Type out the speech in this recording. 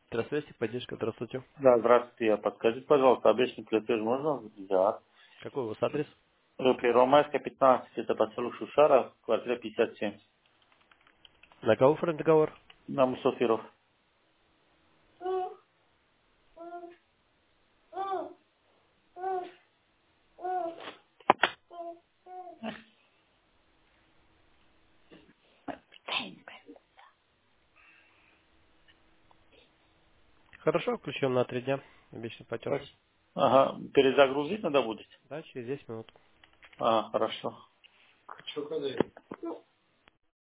Здравствуйте, поддержка, здравствуйте. Да, здравствуйте. Подскажите, пожалуйста, обещанный платеж можно взять? Какой у вас адрес? Первомайская, 15, это поселок Шушара, квартира 57. На кого оформлен договор? На Мусофиров. Хорошо, включим на 3 дня. Обычный платеж. Ага, перезагрузить надо будет? Да, через 10 минут. А, хорошо.